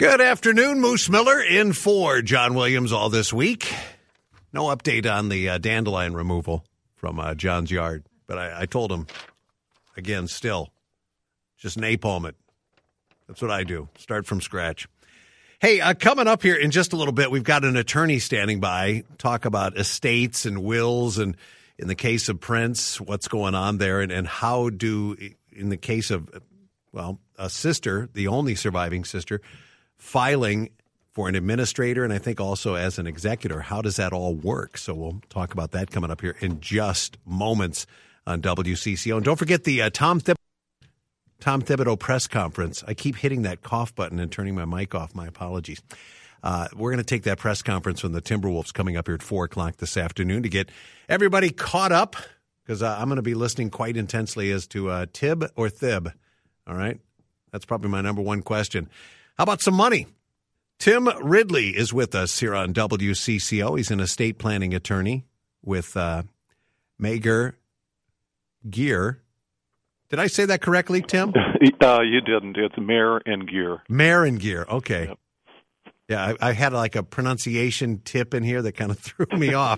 Good afternoon, Moose Miller in for John Williams all this week. No update on the dandelion removal from John's yard, but I told him, again, still, just napalm it. That's what I do, start from scratch. Hey, coming up here in just a little bit, we've got an attorney standing by, talk about estates and wills, and in the case of Prince, what's going on there, and how do, in the case of, well, a sister, the only surviving sister, filing for an administrator and I think also as an executor, how does that all work? So we'll talk about that coming up here in just moments on WCCO. And don't forget the Tom Thibodeau press conference. I keep hitting that cough button and turning my mic off. My apologies. We're going to take that press conference from the Timberwolves coming up here at 4 o'clock this afternoon to get everybody caught up, because I'm going to be listening quite intensely as to Tib or Thib. All right? That's probably my number one question. How about some money? Tim Ridley is with us here on WCCO. He's an estate planning attorney with Mager Gear. Did I say that correctly, Tim? You didn't. It's Mayer and Gear. Mayer and Gear. Okay. Yep. Yeah, I had like a pronunciation tip in here that kind of threw me off.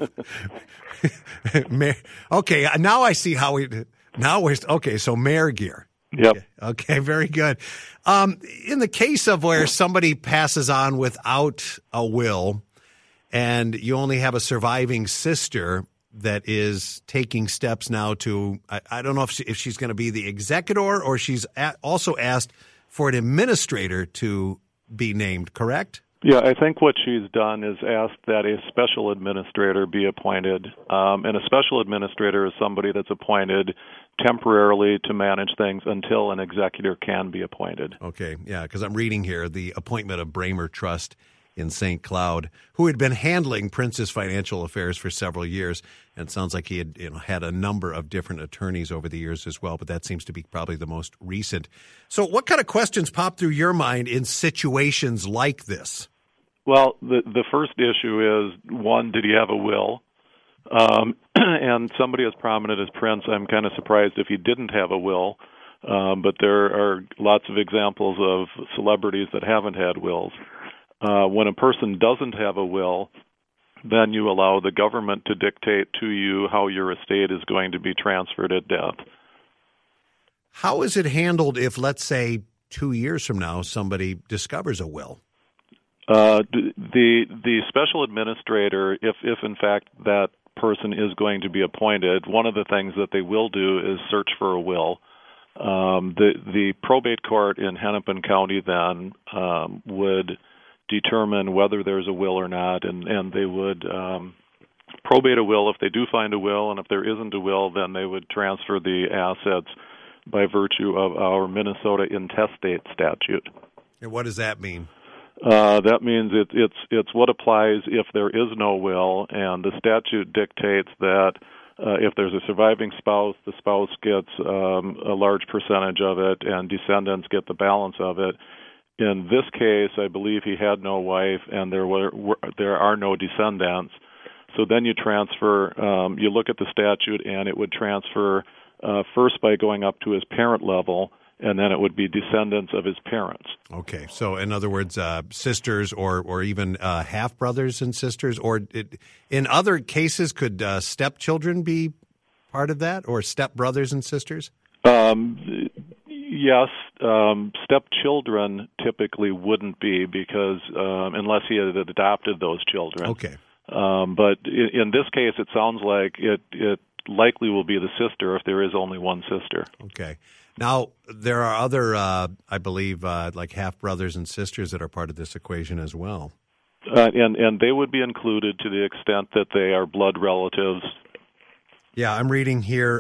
Okay, now I see how okay, so Mayer Gear. Yep. Okay, very good. In the case of where somebody passes on without a will and you only have a surviving sister that is taking steps now to, I don't know if she's going to be the executor or she's also asked for an administrator to be named, correct? Yeah, I think what she's done is asked that a special administrator be appointed. And a special administrator is somebody that's appointed temporarily to manage things until an executor can be appointed. Okay, yeah, because I'm reading here the appointment of Bramer Trust in St. Cloud, who had been handling Prince's financial affairs for several years. And it sounds like he had had a number of different attorneys over the years as well, but that seems to be probably the most recent. So what kind of questions pop through your mind in situations like this? Well, the first issue is, one, did he have a will? And somebody as prominent as Prince, I'm kind of surprised if he didn't have a will. But there are lots of examples of celebrities that haven't had wills. When a person doesn't have a will, then you allow the government to dictate to you how your estate is going to be transferred at death. How is it handled if, let's say, 2 years from now, somebody discovers a will? The special administrator, if in fact that person is going to be appointed, one of the things that they will do is search for a will. The probate court in Hennepin County then would determine whether there's a will or not, and they would probate a will if they do find a will, and if there isn't a will, then they would transfer the assets by virtue of our Minnesota intestate statute. And what does that mean? That means it's what applies if there is no will, and the statute dictates that if there's a surviving spouse, the spouse gets a large percentage of it, and descendants get the balance of it. In this case, I believe he had no wife, and there are no descendants. So then you transfer. You look at the statute, and it would transfer first by going up to his parent level, and then it would be descendants of his parents. Okay. So in other words, sisters or even half-brothers and sisters, or in other cases, could stepchildren be part of that, or stepbrothers and sisters? Yes. Stepchildren typically wouldn't be because unless he had adopted those children. Okay. But in this case, it sounds like it likely will be the sister if there is only one sister. Okay. Now, there are other, I believe, like half-brothers and sisters that are part of this equation as well. And they would be included to the extent that they are blood relatives. Yeah, I'm reading here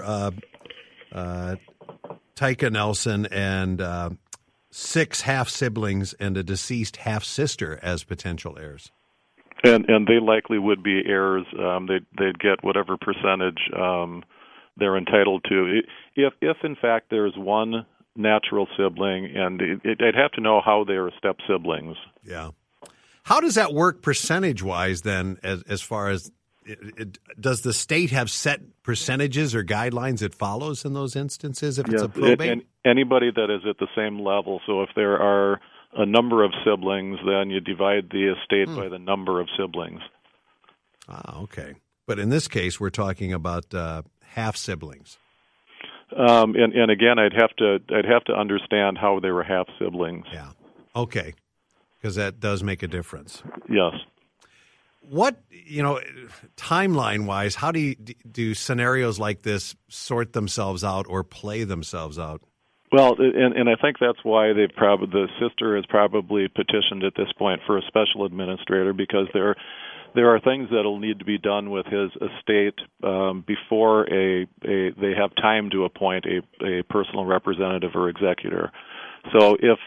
Tyka Nelson and 6 half-siblings and a deceased half-sister as potential heirs. And they likely would be heirs. They'd get whatever percentage they're entitled to. If in fact there's one natural sibling, and I'd have to know how they are step siblings. Yeah. How does that work percentage-wise then, as far as does the state have set percentages or guidelines it follows in those instances if it's a probate? And anybody that is at the same level, so if there are a number of siblings, then you divide the estate by the number of siblings. Ah, okay. But in this case, we're talking about half siblings. And again, I'd have to understand how they were half siblings. Yeah. Okay. Because that does make a difference. Yes. What, timeline-wise, how do scenarios like this sort themselves out or play themselves out? Well, and I think that's why the sister has probably petitioned at this point for a special administrator, because there are things that will need to be done with his estate before they have time to appoint a personal representative or executor. So it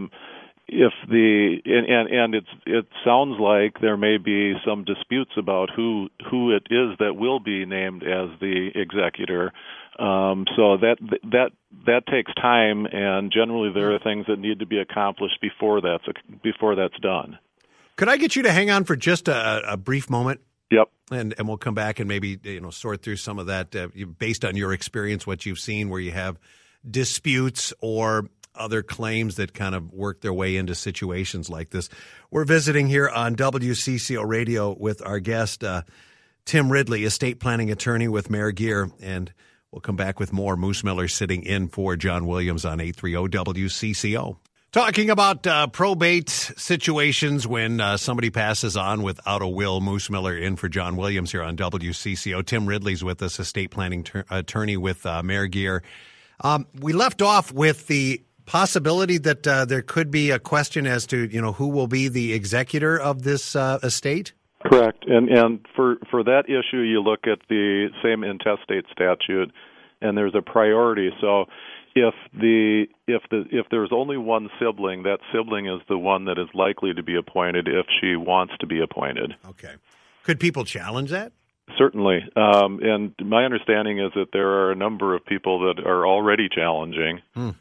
sounds like there may be some disputes about who it is that will be named as the executor. So that takes time, and generally there are things that need to be accomplished before that's done. Could I get you to hang on for just a brief moment? Yep. And we'll come back and maybe sort through some of that based on your experience, what you've seen, where you have disputes or other claims that kind of work their way into situations like this. We're visiting here on WCCO Radio with our guest, Tim Ridley, estate planning attorney with Mayor Geer, and we'll come back with more. Moose Miller sitting in for John Williams on 830 WCCO. Talking about probate situations when somebody passes on without a will. Moose Miller in for John Williams here on WCCO. Tim Ridley's with us, estate planning attorney with Mayor Geer. We left off with the possibility that there could be a question as to who will be the executor of this estate. Correct, and for that issue, you look at the same intestate statute, and there's a priority. So if there's only one sibling, that sibling is the one that is likely to be appointed if she wants to be appointed. Okay. Could people challenge that? Certainly. And my understanding is that there are a number of people that are already challenging.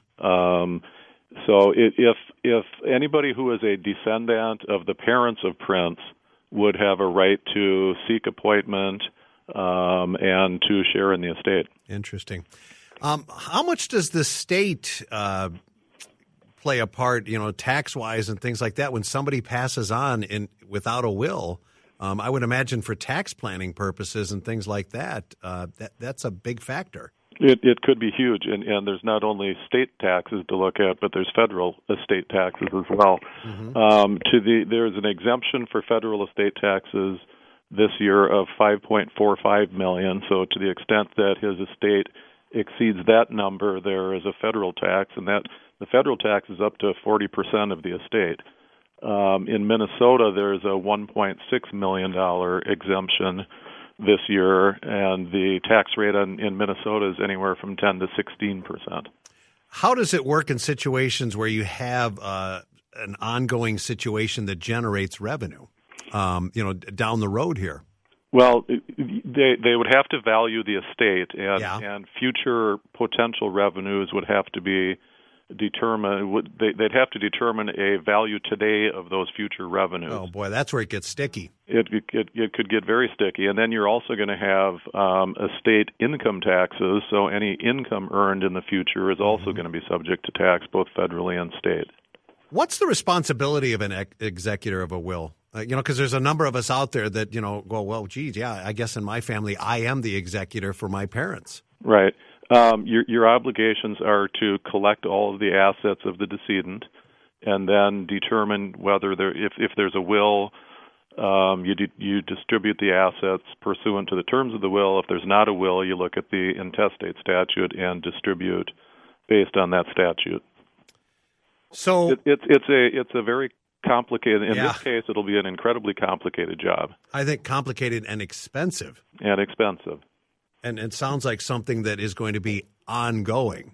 So if anybody who is a descendant of the parents of Prince would have a right to seek appointment and to share in the estate. Interesting. How much does the state play a part, tax-wise and things like that when somebody passes on without a will? I would imagine for tax planning purposes and things like that, that's a big factor. It could be huge, and there's not only state taxes to look at, but there's federal estate taxes as well. Mm-hmm. There's an exemption for federal estate taxes this year of $5.45 million. So to the extent that his estate exceeds that number, there is a federal tax, and that the federal tax is up to 40% of the estate. In Minnesota, there's a $1.6 million exemption this year, and the tax rate in Minnesota is anywhere from 10 to 16%. How does it work in situations where you have an ongoing situation that generates revenue, down the road here? Well, they would have to value the estate, and future potential revenues would have to be determined. They'd have to determine a value today of those future revenues. Oh boy, that's where it gets sticky. It could get very sticky, and then you're also going to have estate income taxes. So any income earned in the future is also going to be subject to tax, both federally and state. What's the responsibility of an executor of a will? Because there's a number of us out there that, go, well, geez, yeah, I guess in my family, I am the executor for my parents. Right. Your obligations are to collect all of the assets of the decedent and then determine whether if there's a will, you distribute the assets pursuant to the terms of the will. If there's not a will, you look at the intestate statute and distribute based on that statute. So it's a very complicated. In this case, it'll be an incredibly complicated job. I think complicated and expensive. And it sounds like something that is going to be ongoing.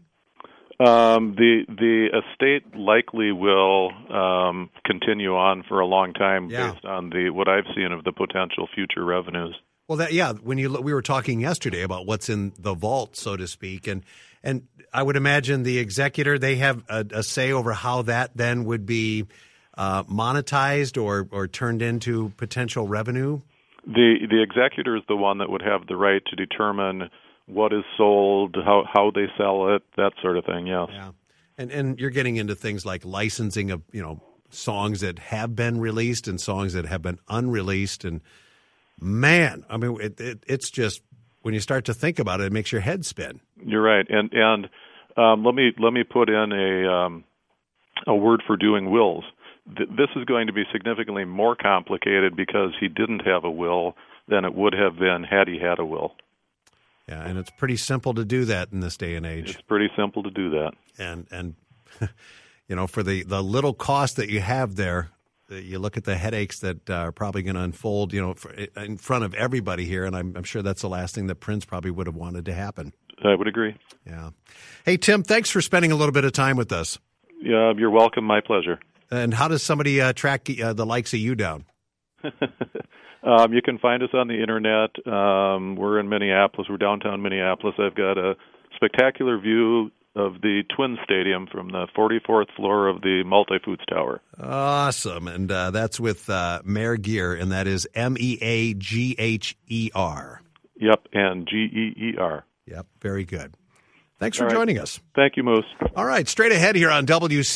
The estate likely will continue on for a long time based on what I've seen of the potential future revenues. Well, we were talking yesterday about what's in the vault, so to speak, and I would imagine the executor, they have a say over how that then would be monetized or turned into potential revenue. The executor is the one that would have the right to determine what is sold, how they sell it, that sort of thing. Yes. Yeah. And you're getting into things like licensing of songs that have been released and songs that have been unreleased. And man, I mean, it's just, when you start to think about it, it makes your head spin. You're right. And let me put in a word for doing wills. This is going to be significantly more complicated because he didn't have a will than it would have been had he had a will. Yeah, and it's pretty simple to do that in this day and age. It's pretty simple to do that. And you know, for the little cost that you have there, you look at the headaches that are probably going to unfold, you know, in front of everybody here, and I'm sure that's the last thing that Prince probably would have wanted to happen. I would agree. Yeah. Hey, Tim, thanks for spending a little bit of time with us. Yeah, you're welcome. My pleasure. And how does somebody track the likes of you down? You can find us on the internet. We're in Minneapolis. We're downtown Minneapolis. I've got a spectacular view of the Twin Stadium from the 44th floor of the Multifoods Tower. Awesome. And that's with Mayor Geer, and that is Meagher. Yep, and Geer. Yep, very good. Thanks for joining us. Thank you, Moose. All right, straight ahead here on WC.